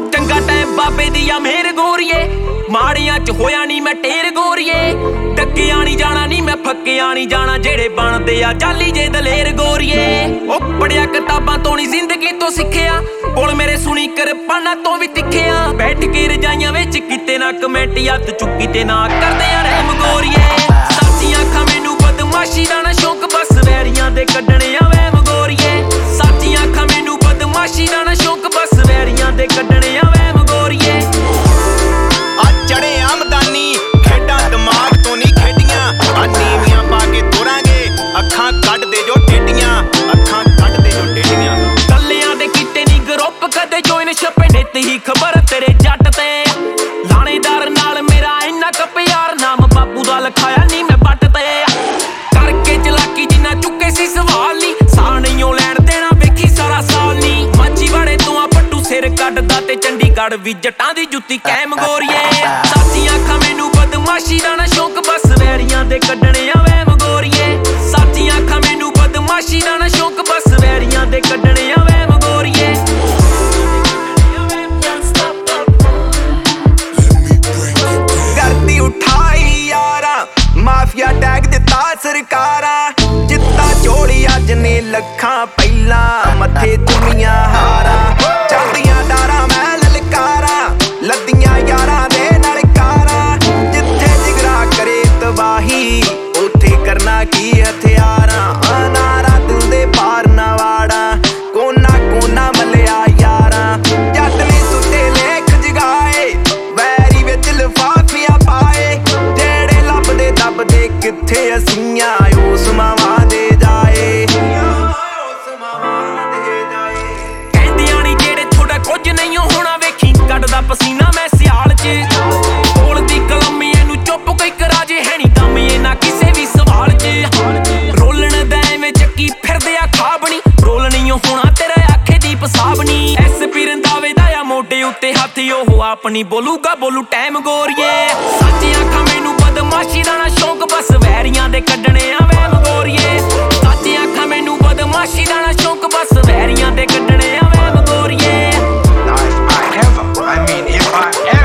चंगा टाइम बाबे दी आ मेहर गोरिए माड़ियां च होया नी मैं टेर गोरिए टक्किया नी जाना नी मैं फक्किया नी जाना जेड़े बनदे आ जाली जे दलेर गोरिए ओ पढ़िया किताबां तो नी जिंदगी तो सिक्खिया बोल मेरे सुनी कर पाना तो भी तिखिया बैठ के रजाइयां विच किते ना कमेंट हत्थ चुक्की ते ना करदे आ रहम गोरिए साचियां अखां मैनू बदमाशी दा ना शौक बस वैरियां दे कड्डणे आ वहम गोरिए साचियां अखां मैनू बदमाशी दा ना शौक बस वैरियां दे कड्डणे आ वहम गोरिए आ चढ़े आमदानी खेडां दिमाग तो नहीं खेडियां आ नीवियां पा के तोड़ांगे अखां कड्ड दे जो टेडियां अखां कड्ड दे जो टेडियां कल्लियां दे किते नी ग्रुप कदे जोइन छपे नित ही खबर तेरे जट ते लाणेदार नाल मेरा इन्ना क प्यार नाम बापू दा लिखाया नी मैं बट ते करके चलाकी जिन्ना चुके सी सवाल नी सा नहीं ओ लैण देना वेखी सारा साल नी माची बड़े तू आ पट्टू सिर कड्डदा ते चंडीगढ़ भी जटां दी जुत्ती कैम गोरिए साचियां अखां मैनू बदमाशी दा ना शौक बस वैरियां दे कड्डणे आ वहम गोरिए साचियां अखां मैनू बदमाशी दा ना शौक बस वैरियां दे कड्डणे आ वहम गोरिए करदी उठाई यारा माफिया टैग दिता सरकारा जित्ता चोली अज ने लखां पहला मथे दुनिया हारा चलदियां डारा मैं ललकारा लद्दियां यारा दे नलकारा जिथे जिगरा करे तबाही उथे करना की हथियारा अनारा दिल दे पार ना वाड़ा कोना कोना मलिया यारा जट ने सुते लेख जगाए वैरी विच लिफाफियां पाए जेड़े लभदे दबदे किथे असियां उस मावां दे जाए कहंदियां नी जेड़े थोड़ा कुछ नहीं होना वेखी कड्डदा पसीना मैं सियाल च कोल दी कलम एनू चुप कोई कराजे है नी दम ये ना किसे भी सवाल च रोलण दा एवें चक्की फिरदे आ खाबणी रोल नहीं होना तेरे आखे दी पसाबनी एसपी रंधावे दा आ मोढे उत्ते हत्थ ओह अपनी बोलूगा बोलू टाइम गोरिए साचियां अखां मैनू बदमाशी दा ना शौक बस वैरियां दे कड्डणे आ वहम गोरिए साचियां अखां मैनू बदमाशी दा ना शौक बस वैरियां दे कड्डणे आ वहम गोरिए If I ever